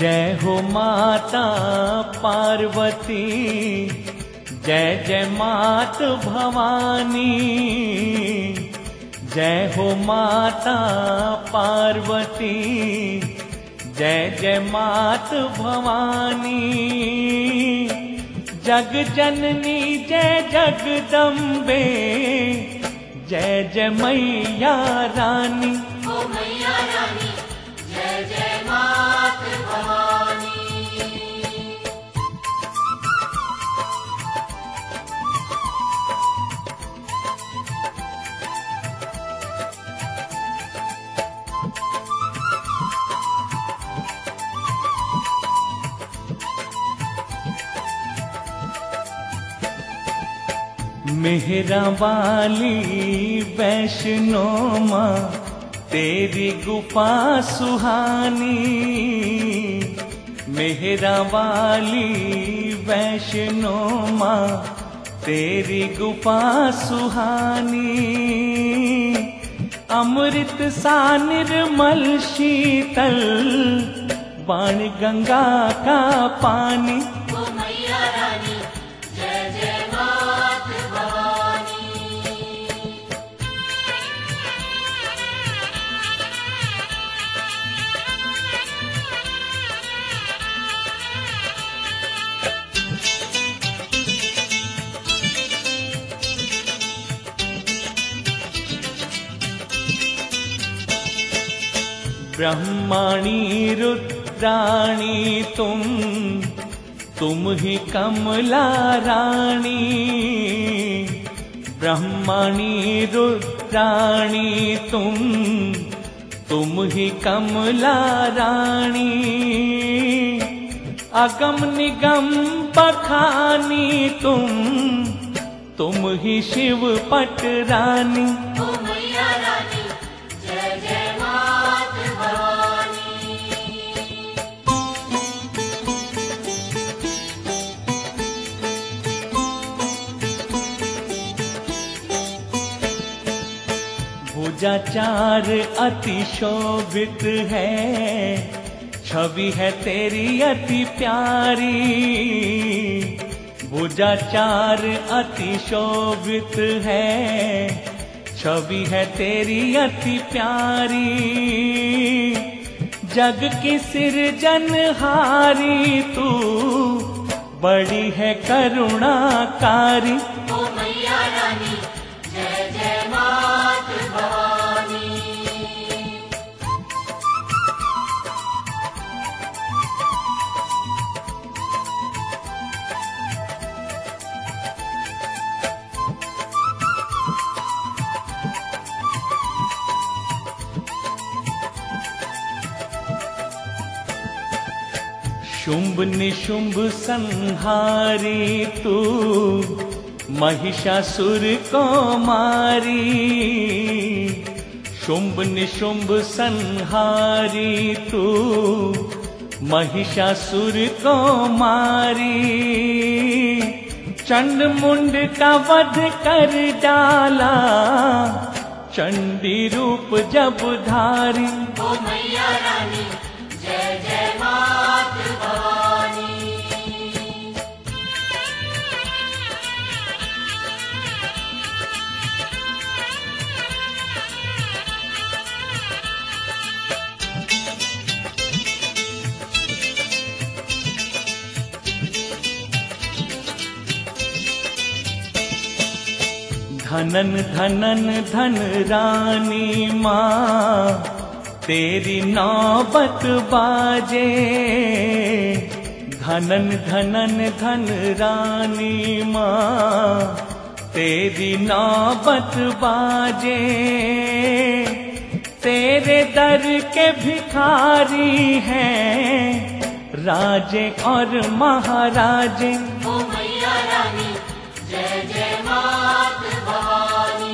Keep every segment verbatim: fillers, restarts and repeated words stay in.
जय हो माता पार्वती, जय जय मात भवानी। जय हो माता पार्वती, जय जय मात भवानी। जग जननी जय जगदम्बे, जय जय मैया रानी। ओ मैया रानी, जय जय मात भवानी। मेहरा वाली वैष्णो माँ, तेरी गुफा सुहानी। मेहरा वाली वैष्णो माँ, तेरी गुफा सुहानी। अमृत सा निर्मल शीतल, बाण गंगा का पानी। ओ मैया रानी, जय जय मात भवानी। ब्रह्माणी रुद्राणी तुम, तुम ही कमला रानी। ब्रह्माणी रुद्राणी तुम, तुम ही कमला रानी। अगम निगम बखानी तुम, तुम ही शिव पट रानी। ओ मैया रानी, जय जय मात भवानी। भुजाचार अति शोभित है, छवि है तेरी अति प्यारी। भुजाचार अति शोभित है, छवि है तेरी अति प्यारी। जग की सिरजनहारी तू, बड़ी है करुणाकारी। ओ मैया रानी, जय जय मात भवानी। शुंभ निशुंभ संहारी तू, महिषासुर को मारी। शुंभ निशुंभ संहारी तू, महिषासुर को मारी। चंड मुंड का वध कर डाला, चंडी रूप जब धारी। ओ मैया रानी, जय जय मात भवानी। धनन धनन धन रानी माँ, तेरी नौबत बाजे। धनन धनन धन रानी माँ, तेरी नौबत बाजे। तेरे दर के भिखारी हैं, राजे और महाराजे। ओ मैया रानी, जय जय मात भवानी।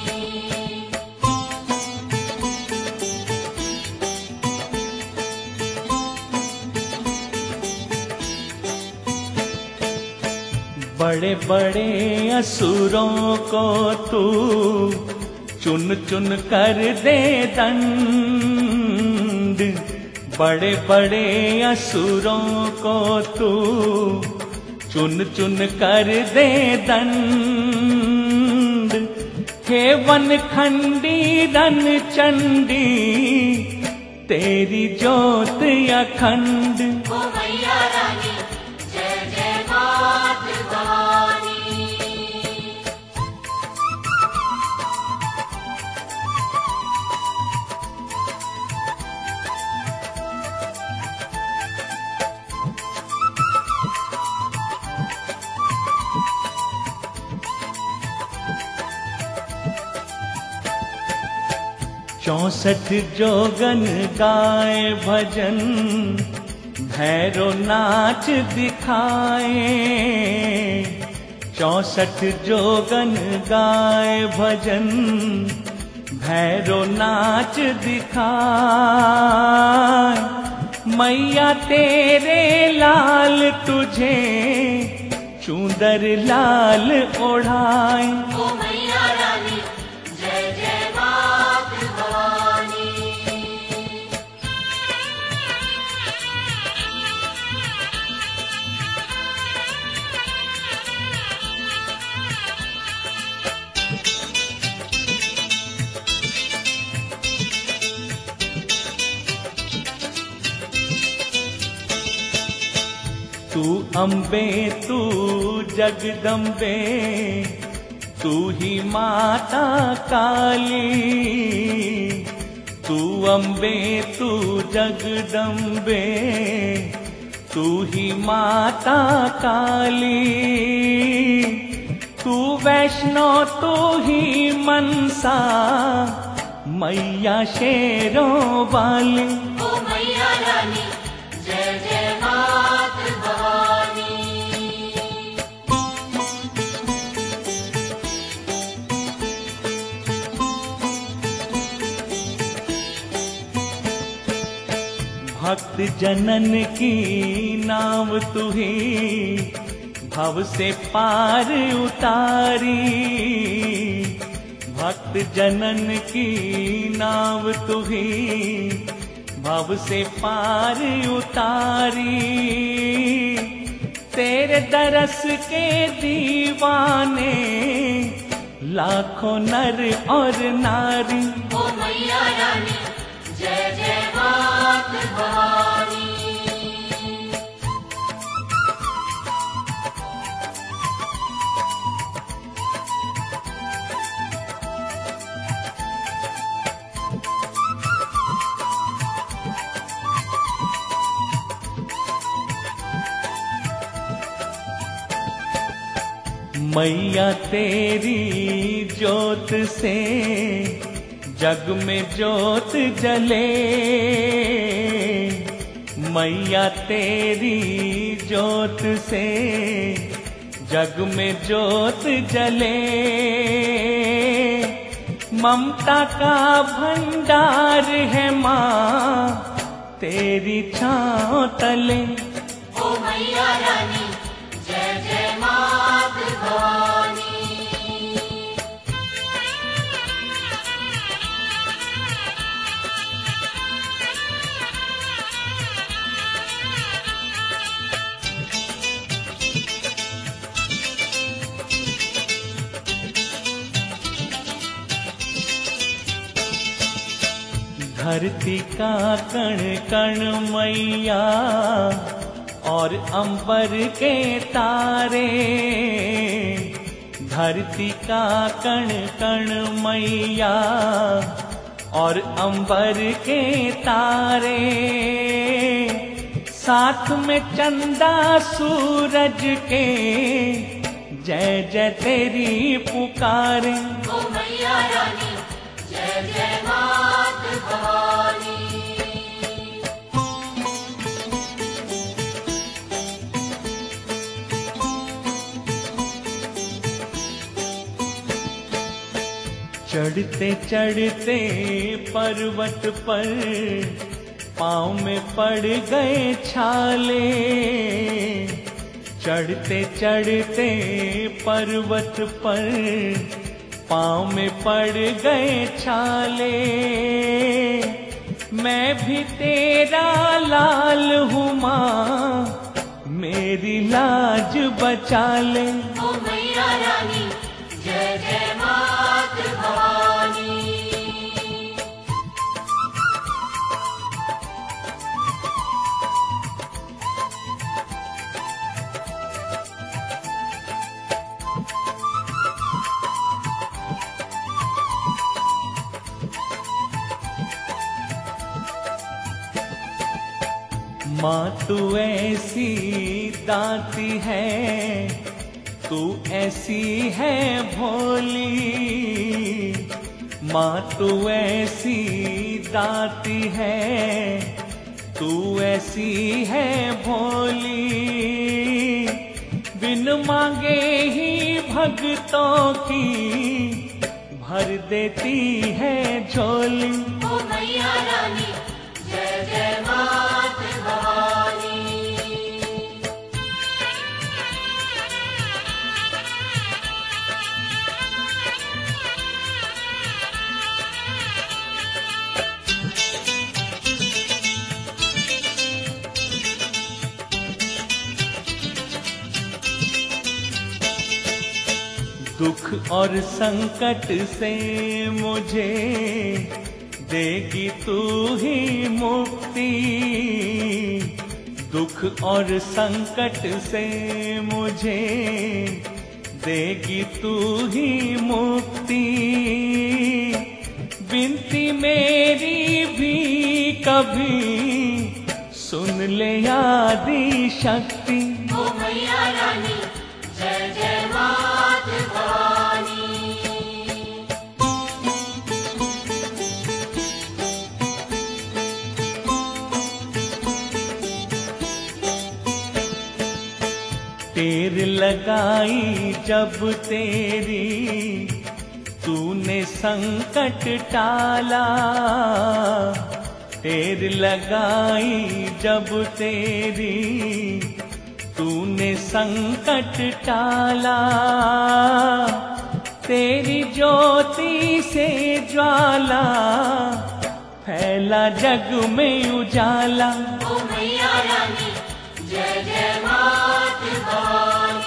बड़े बड़े असुरों को तू चुन चुन कर दे दंड। बड़े बड़े असुरों को तू चुन चुन कर दे दंड। हे वन खंडी रन चंडी तेरी ज्योत अखंड। ओ मैया रानी जय जय मात भवानी। चौसठ जोगन गाए भजन भैरो नाच दिखाए। चौसठ जोगन गाए भजन भैरो नाच दिखाए। मैया तेरे लाल तुझे चूंदर लाल ओढ़ाए। ओ मैया रानी जय जय मात भवानी। तू अम्बे तू जगदम्बे तू ही माता काली। तू अम्बे तू जगदम्बे तू ही माता काली। तू वैष्णो तू ही मनसा मैया शेरों वाली। ओ मैया रानी जय जय मात भवानी। भक्त जनन की नाव तू ही भव से पार उतारी। भक्त जनन की नाव तू ही भव से पार उतारी। तेरे दरस के दीवाने लाखों नर और नारी। ओ मैया रानी जय जय मात भवानी। मैया तेरी ज्योत से जग में ज्योत जले। मैया तेरी ज्योत से जग में ज्योत जले। ममता का भंडार है माँ तेरी छाँव तले। ओ मैया रानी जय जय मात भवानी। धरती का कण कण मैया और अंबर के तारे। धरती का कण कण मैया और अंबर के तारे। साथ में चंदा सूरज के जय जय तेरी पुकारे। ओ मैया रानी जय जय मात भवानी। चढ़ते चढ़ते पर्वत पर पाँव में पड़ गए छाले। चढ़ते चढ़ते पर्वत पर पाँव में पड़ गए छाले। मैं भी तेरा लाल हूँ माँ, मेरी लाज बचा ले। ओ मैया रानी जय जय मात भवानी। माँ तू ऐसी दाती है, तू ऐसी है भोली। माँ तू ऐसी दाती है, तू ऐसी है भोली। बिन मांगे ही भक्तों की भर देती है झोली। ओ मैया रानी जय जय मात भवानी। दुख और संकट से मुझे देगी तू ही मुक्ति। दुख और संकट से मुझे देगी तू ही मुक्ति। विनती मेरी भी कभी सुन ले आदि शक्ति। ओ मैया रानी जय जय मात भवानी। टेर लगाई जब तेरी, तूने संकट टाला। टेर लगाई जब तेरी, तूने संकट टाला। तेरी ज्योति से ज्वाला फैला जग में उजाला। ओ मैया रानी जय जय मात भवानी।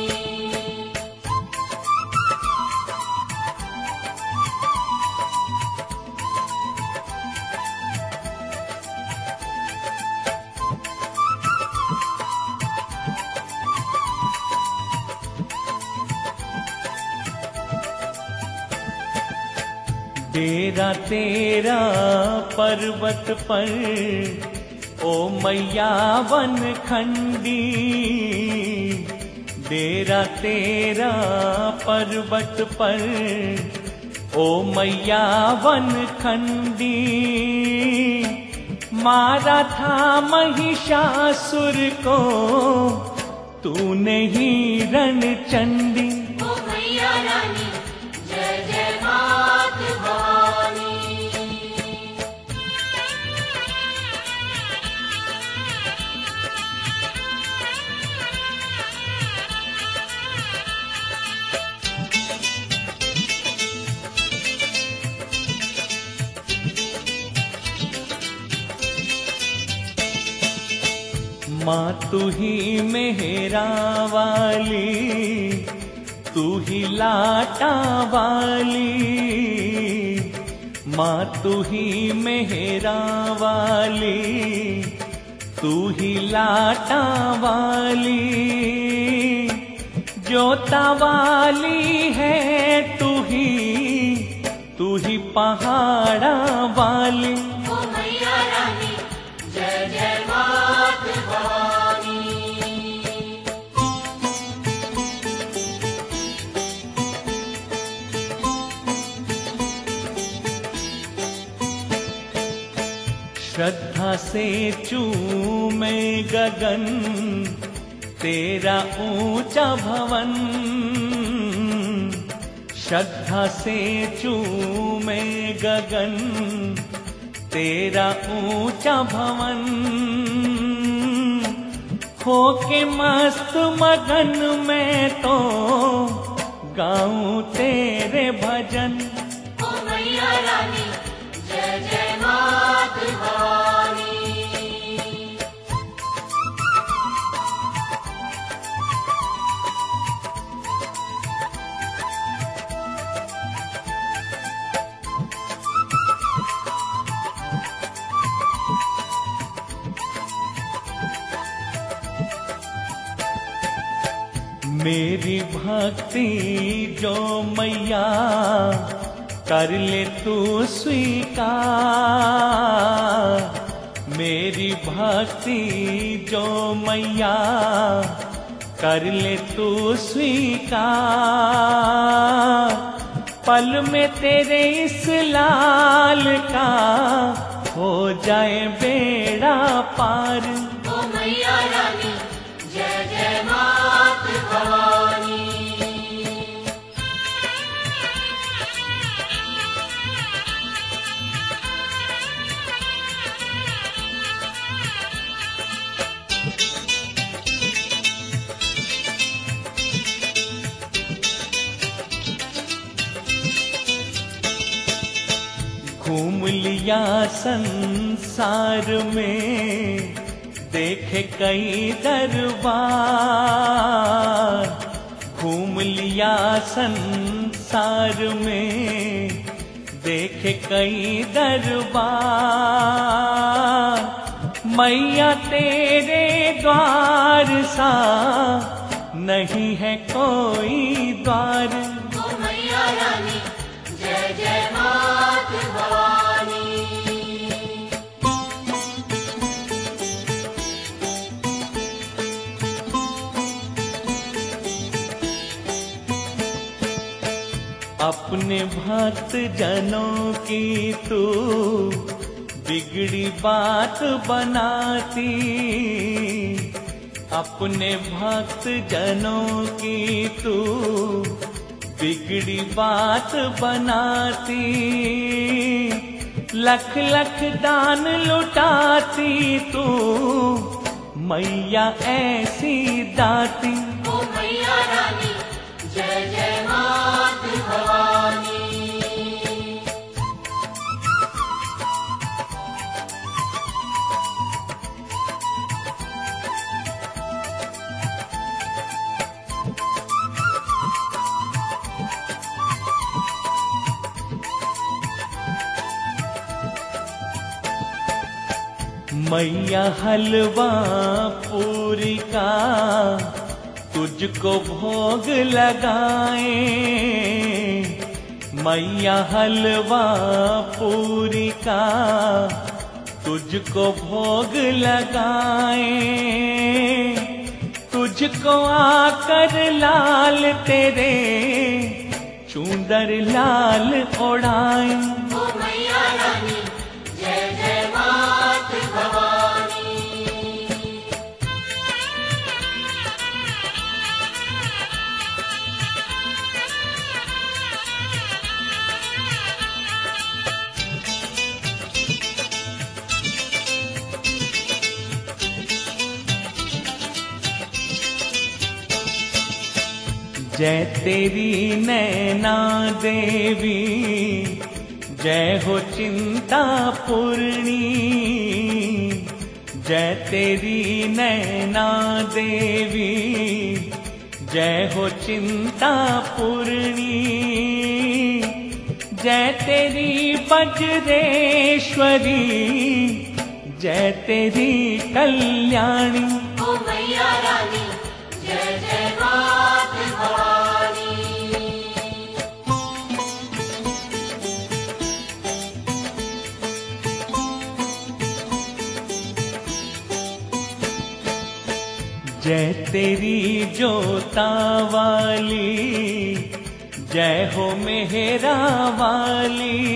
डेरा तेरा पर्वत पर, ओ मैया वन खंडी। डेरा तेरा पर्वत पर, ओ मैया वन खंडी। मारा था महिषासुर को तूने ही रणचंडी। ओ मैया रानी जय जय मात भवानी। माँ तू ही मेहरा वाली, तू ही लाटा वाली। माँ तू ही मेहरा वाली, तू ही लाटा वाली। जोता वाली है तू ही, तू ही पहाड़ा वाली। ओ मैया रानी जय जय मात भवानी। श्रद्धा से चूमे गगन तेरा ऊंचा भवन। श्रद्धा से चूमे गगन तेरा ऊंचा भवन। होके मस्त मगन में तो गाऊं तेरे भजन। ओ मैया रानी जय जय मात भवानी। मेरी भक्ति जो मैया कर ले तू स्वीकार, मेरी भक्ति जो मैया कर ले तू स्वीकार, पल में तेरे इस लाल का हो जाए बेड़ा पार। ओ मैया रानी जय जय मात भवानी। घूम लिया संसार में देखे कई दरबार, घूम लिया संसार में देखे कई दरबार, मैया तेरे द्वार सा नहीं है कोई द्वार। ओ मैया रानी जय जय मात भवानी। अपने भक्त जनों की तू बिगड़ी बात बनाती, अपने भक्त जनों की तू बिगड़ी बात बनाती, लख लख दान लुटाती तू मैया ऐसी दाती। ओ मैया रानी जय जय मात भवानी। मैया हलवा पूरी का तुझको भोग लगाए, मैया हलवा पूरी का तुझको भोग लगाए, तुझको आकर लाल तेरे चूंदर लाल ओढ़ाए। ओ मैया रानी जय जय मात भवानी। जय तेरी नैना देवी, जय हो चिंता पूर्णी, जय तेरी नैना देवी, जय हो चिंता पूर्णी, जय तेरी वज्रेश्वरी, जय तेरी कल्याणी। ओ मैया रानी जय जय मात भवानी। जय तेरी जोता वाली, जय हो मेहरा वाली,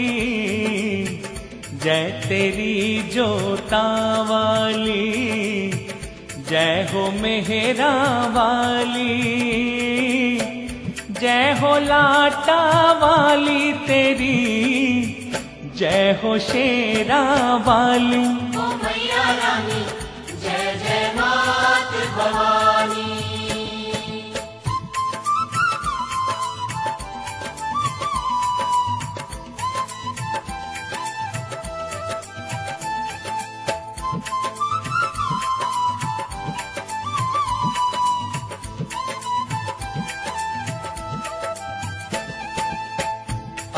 जय तेरी जोता वाली, जय हो मेहरा वाली, जय हो लाटा वाली तेरी, जय हो शेरा वाली। ओ मैया रानी जय जय मात भवानी।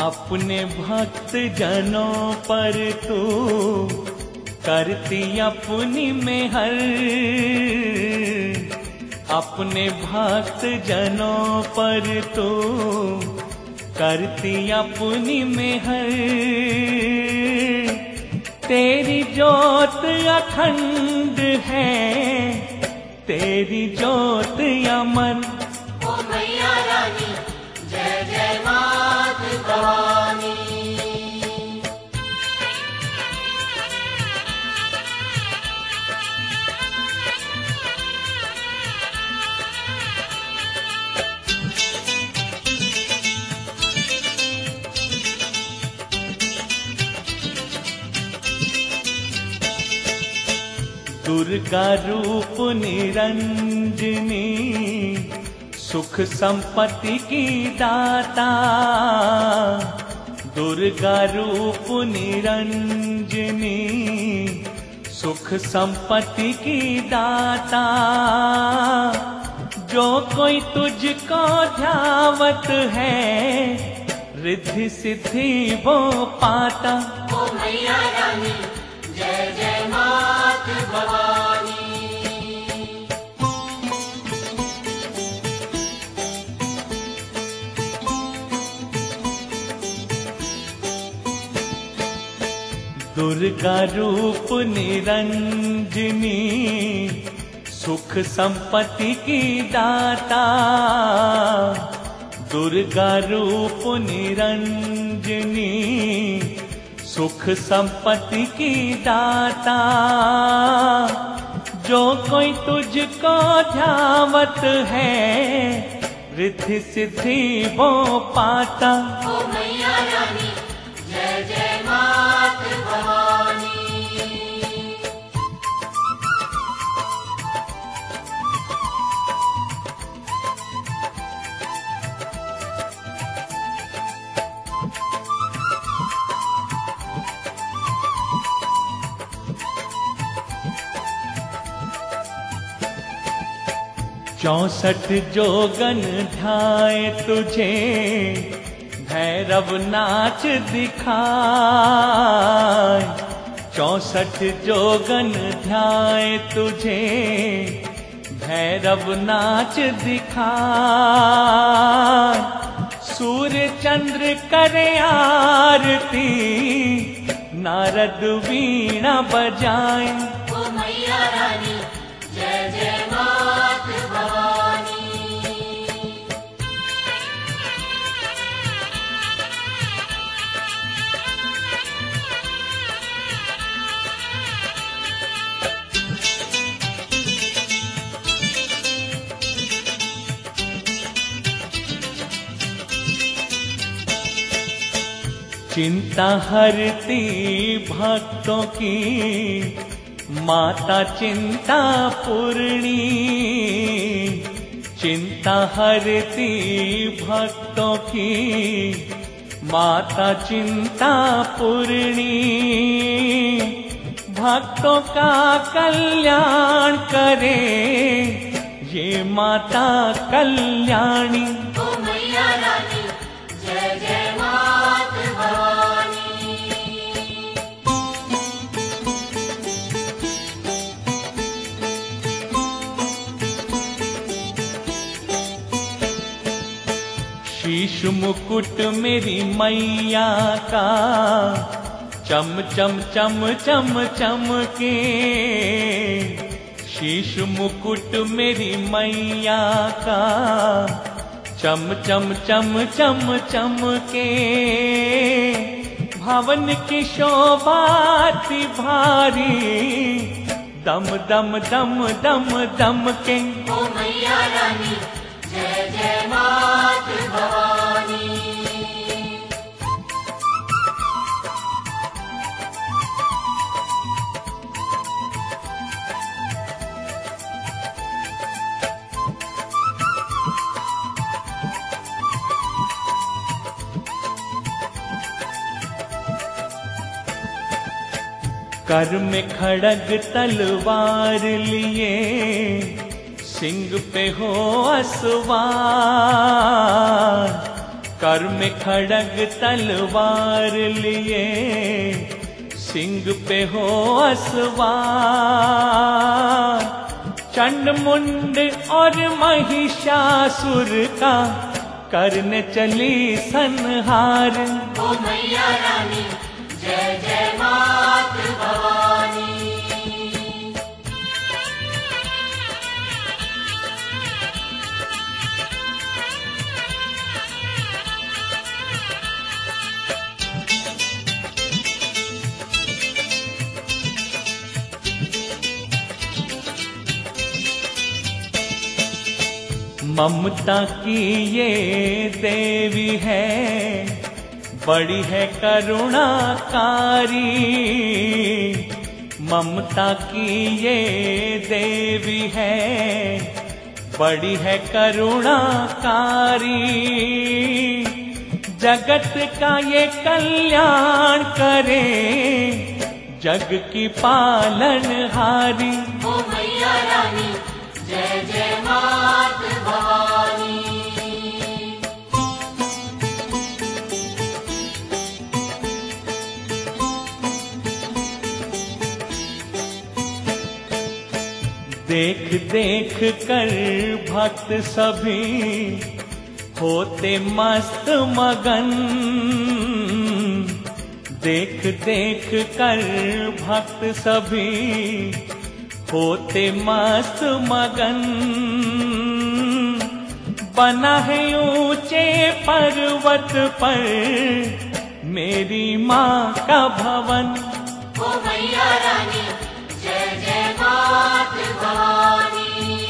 अपने भक्त जनों पर तू करती अपनी मेहर, अपने भक्त जनों पर तू करती अपनी मेहर। तेरी ज्योत अखंड है, तेरी ज्योत अमर। ओ मैया रानी जय जय मात भवानी। दुर्गा रूप निरंजनी सुख संपत्ति की दाता, दुर्गा रूप निरंजनी सुख संपत्ति की दाता। जो कोई तुझको ध्यावत है रिद्धि सिद्धि वो पाता। ओ मैया रानी जय जय मात भवानी। दुर्गा रूप निरंजनी सुख संपत्ति की दाता, दुर्गा रूप निरंजनी सुख संपत्ति की दाता। जो कोई तुझको ध्यावत है रिद्धि सिद्धि वो पाता। ओ मैया रानी जय जय मात भवानी। चौसठ जोगन ध्याए तुझे भैरव नाच दिखाए, चौसठ जोगन ध्याए तुझे भैरव नाच दिखाए। सूर्य चंद्र करे आरती नारद वीणा बजाए। ओ मैया रानी जय जय मात भवानी। चिंता हरती भक्तों की माता चिंता पूर्णी, चिंता हरती भक्तों की माता चिंता पूर्णी। भक्तों का कल्याण करे ये माता कल्याणी। ओ मैया रानी जय जय मात भवानी। शीश मुकुट मेरी मैया का चम चम चम चम चम के, शीश मुकुट मेरी मैया का चम चम चम चम चम के। भवन की शोभा थी भारी दम दम दम दम दम के। ओ मैया रानी जय जय मात भवानी। कर में खड़ग तलवार लिए सिंह पे हो असवार, कर में खड़ग तलवार लिए, सिंह पे हो असवार। चंड मुंड और महिषासुर का करने चली संहार। ओ मैया रानी जय जय मात भवानी। ममता की ये देवी है, बड़ी है करुणाकारी। ममता की ये देवी है, बड़ी है करुणाकारी। जगत का ये कल्याण करे, जग की पालनहारी। ओ मैया रानी जय जय मात भवानी। देख देख कर भक्त सभी होते मस्त मगन। देख देख कर भक्त सभी होते मस्त मगन। बना है ऊंचे पर्वत पर मेरी माँ का भवन। ओ मैया रानी जय जय मात भवानी।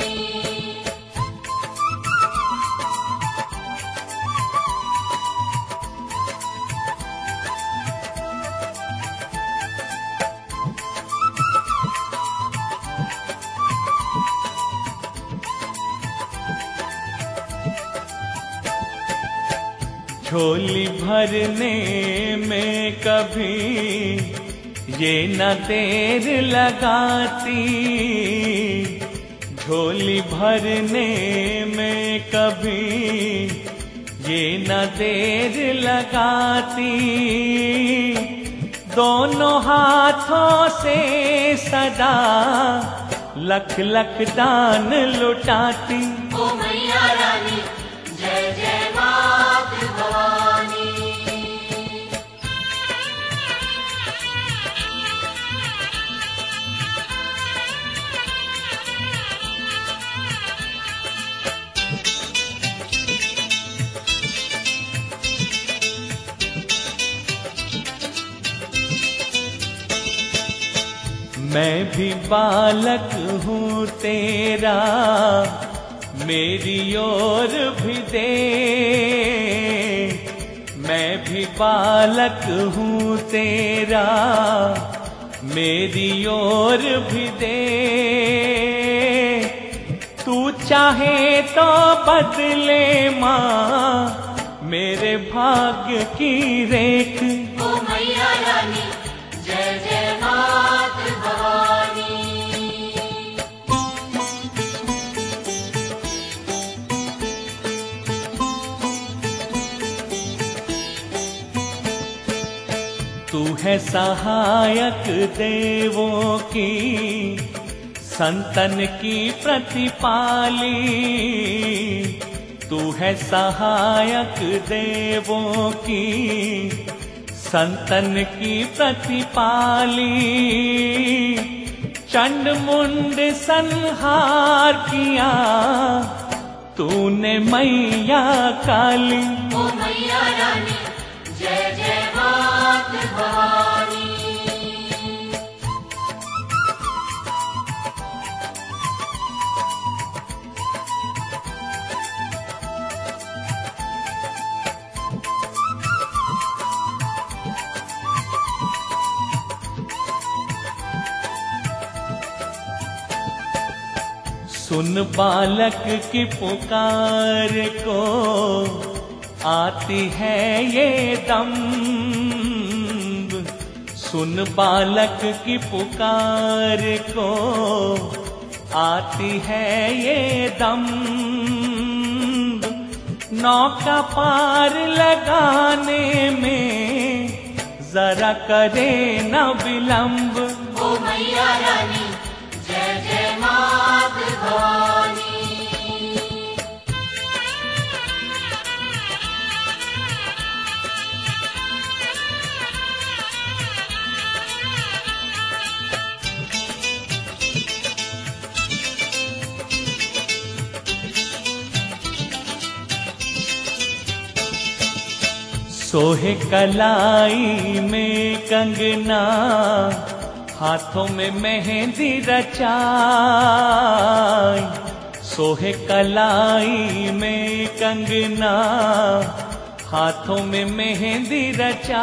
झोली भरने में कभी ये न देर लगाती। झोली भरने में कभी ये न देर लगाती। दोनों हाथों से सदा लख लख दान लुटाती। ओ मैया रानी जय जय मात भवानी। मैं भी बालक हूँ तेरा, मेरी ओर भी देख। मैं भी बालक हूँ तेरा, मेरी ओर भी देख। तू चाहे तो बदले माँ मेरे भाग्य की रेख। ओ मैया रानी जय जय मात भवानी। तू है सहायक देवों की, संतन की प्रतिपाली। तू है सहायक देवों की, संतन की प्रतिपाली। चंड मुंड संहार किया तूने मैया काली। ओ मैया रानी जय जय मात भवानी। सुन बालक की पुकार को, आती है ये दम्भ। सुन बालक की पुकार को, आती है ये दम्भ। नौका पार लगाने में जरा करे न विलंब। ओ मैया रानी जय जय मात भवानी। सोहे कलाई में कंगना, हाथों में मेहंदी रचाई। सोहे कलाई में कंगना, हाथों में मेहंदी रचाई।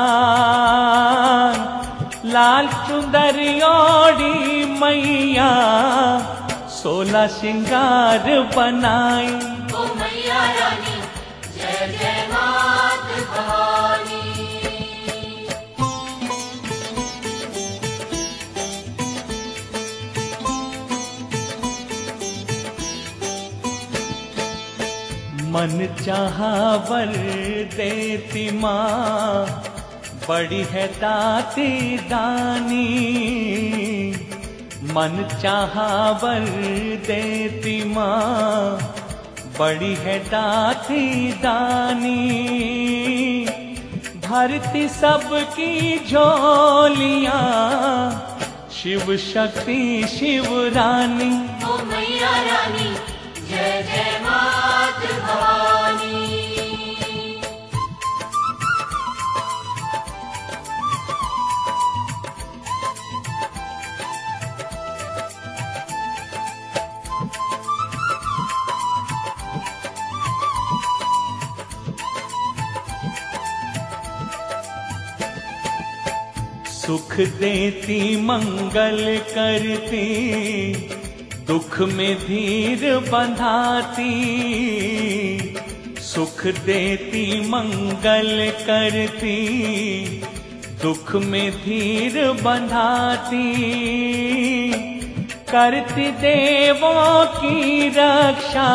लाल चुंदर ओढ़ी मैया, सोलह श्रृंगार बनाई। ओ मैया रानी जय जय मात भवानी। मन चाहा वर देती माँ, बड़ी है दाती दानी। मन चाहा वर देती माँ, बड़ी है दाती दानी। भरती सबकी झोलियाँ, शिव शक्ति शिव रानी। ओ मैया रानी जय जय मात भवानी। सुख देती मंगल करती, दुख में धीर बंधाती। सुख देती मंगल करती, दुख में धीर बंधाती। करती देवों की रक्षा,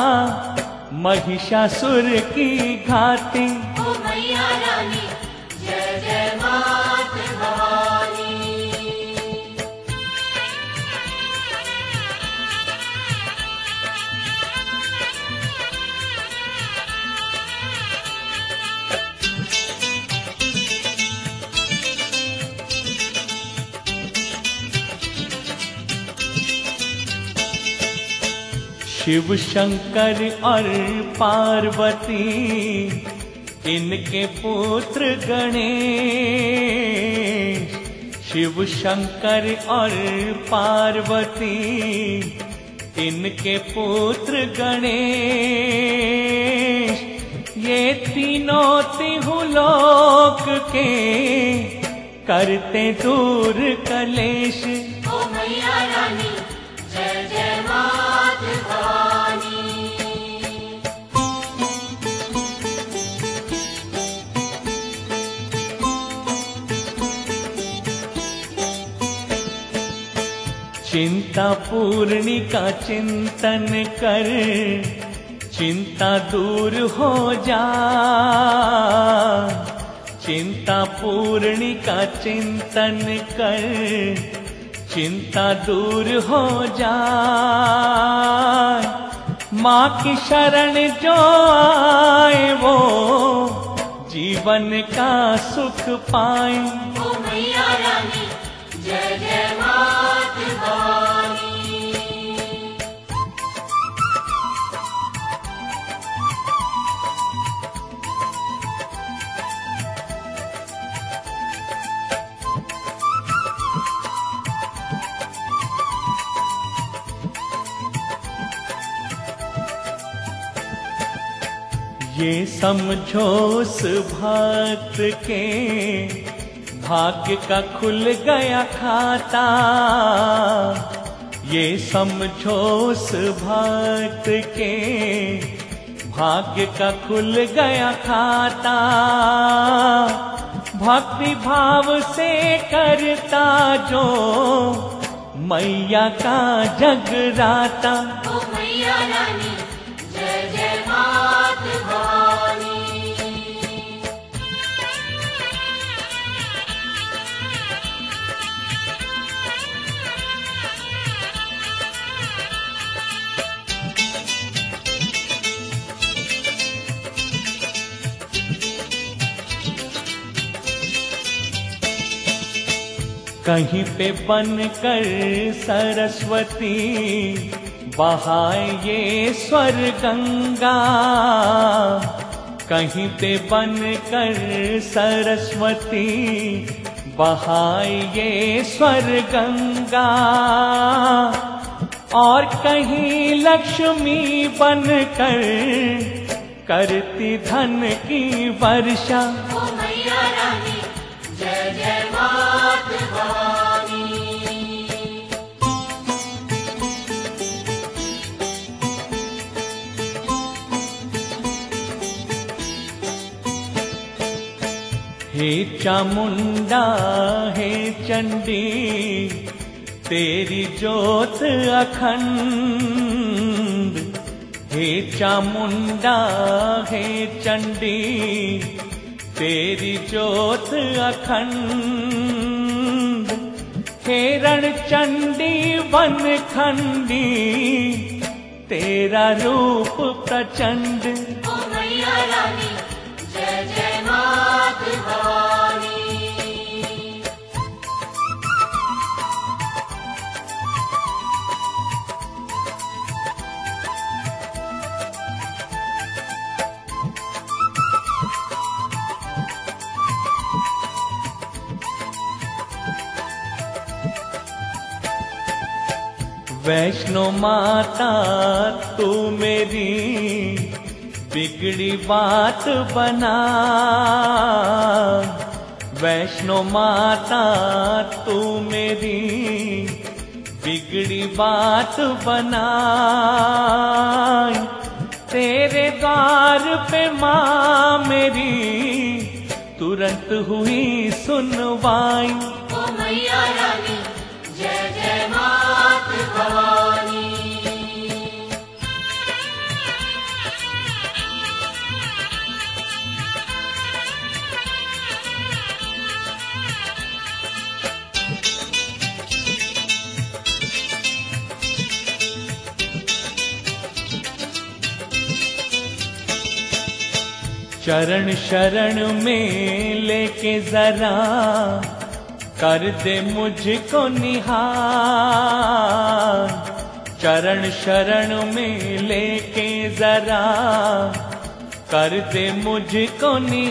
महिषासुर की घाती। ओ मैया रानी जय जय मात भवानी। शिव शंकर और पार्वती, इनके पुत्र गणेश। शिव शंकर और पार्वती, इनके पुत्र गणेश। ये तीनों तिहुलोक के, करते दूर कलेश। ओ मैया रानी जय जय मात भवानी। चिंता पूर्णि का चिंतन कर, चिंता दूर हो जाए। चिंता पूर्णि का चिंतन कर, चिंता दूर हो जाए। माँ की शरण जो आए वो, जीवन का सुख पाए। ओ मैया रानी जय जय मात भवानी। ये समझो उस भक्त के, भाग्य का खुल गया खाता। ये समझो उस भक्त के, भाग्य का खुल गया खाता। भक्ति भाव से करता जो, मैया का जगराता। ओ मैया रानी जय जय मात कहीं पे बनकर सरस्वती बहाए ये स्वर गंगा, कहीं पे बनकर सरस्वती बहाए ये स्वर गंगा, और कहीं लक्ष्मी बनकर करती धन की वर्षा। ओ मैया रानी जय जय मात भवानी। हे चामुंडा हे चंडी तेरी ज्योत अखंड, हे चामुंडा हे चंडी तेरी ज्योत अखंड, हे रण चंडी वन खंडी तेरा रूप प्रचंड। ओ मैया रानी जय जय मात भवानी। वैष्णो माता तू मेरी बिगड़ी बात बना, वैष्णो माता तू मेरी बिगड़ी बात बना, तेरे द्वार पे माँ मेरी तुरंत हुई सुनवाई। ओ मैया रानी जय जय मात भवानी। चरण शरण में लेके जरा कर दे मुझको निहार, चरण शरण में लेके जरा कर दे मुझको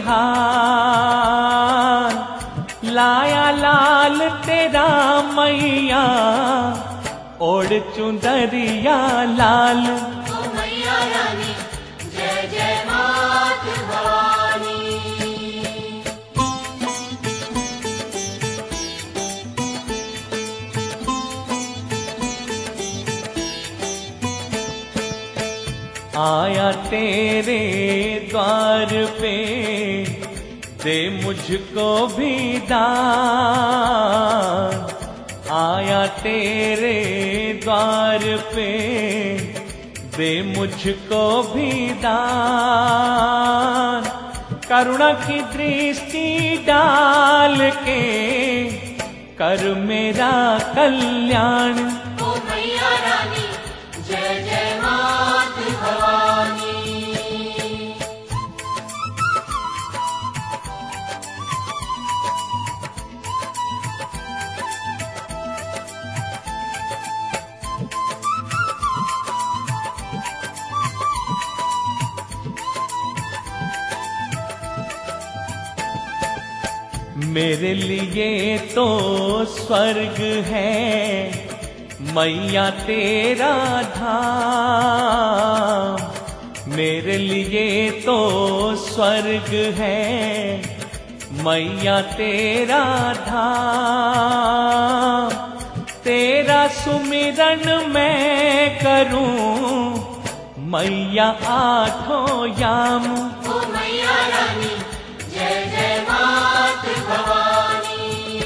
निहार, लाया लाल तेरा मैया ओढ़ चुंदरिया लाल। ओ मैया रानी जय जय मात भवानी। आया तेरे द्वार पे दे मुझको भी दान, आया तेरे द्वार पे दे मुझको भी दान, करुणा की दृष्टि डाल के कर मेरा कल्याण। ओ मैया रानी जय जय मात भवानी। मेरे लिए तो स्वर्ग है मैया तेरा धाम, मेरे लिए तो स्वर्ग है मैया तेरा धाम, तेरा सुमिरन मैं करूं मैया आठों याम। ओ मैया रानी जय जय मात भवानी।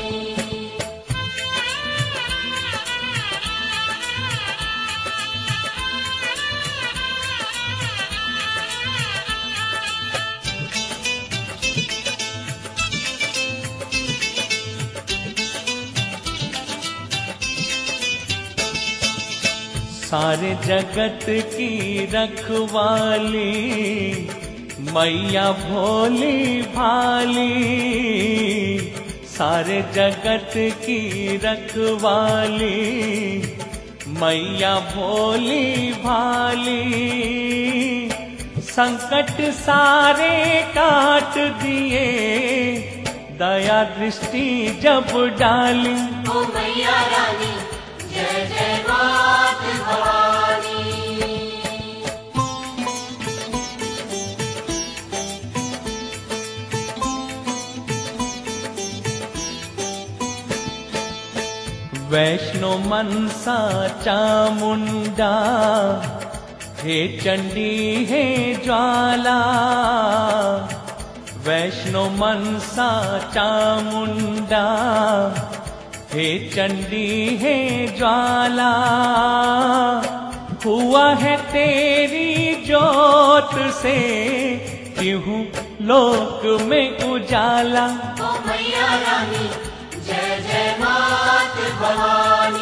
सारे जगत की रखवाली मैया भोली भाली, सारे जगत की रखवाली, मैया भोली भाली। संकट सारे काट दिए, दया दृष्टि जब डाली। ओ मैया रानी जय जय मात भवानी। वैष्णो मनसा चामुंडा, हे चंडी हे ज्वाला। वैष्णो मनसा चामुंडा, हे चंडी हे ज्वाला। हुआ है तेरी जोत से, क्यों लोक में उजाला। ओ मैया रानी जय जय मात भवानी।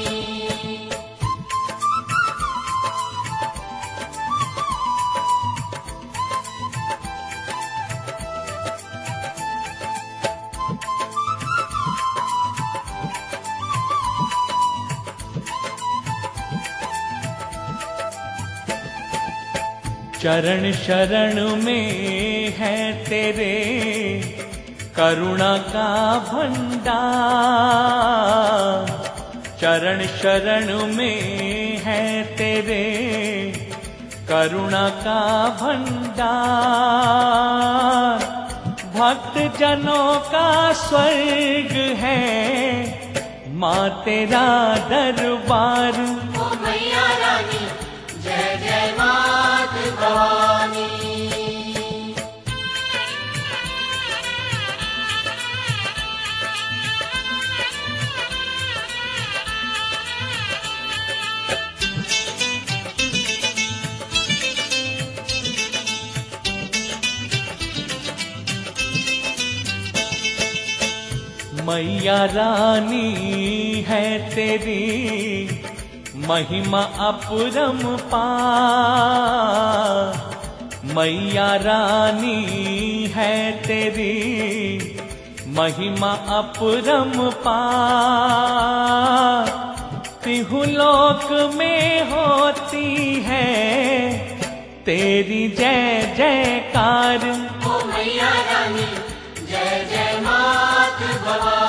चरण शरण में है तेरे, करुणा का भंडार। चरण शरण में है तेरे, करुणा का भंडार। भक्त जनों का स्वर्ग है, माँ तेरा दरबार। ओ मैया रानी जय जय मात भवानी। मैया रानी है तेरी, महिमा अपरंपार। मैया रानी है तेरी, महिमा अपरंपार। तिहु लोक में होती है तेरी जय जयकार। ओ मैया रानी जय जय मात भवानी।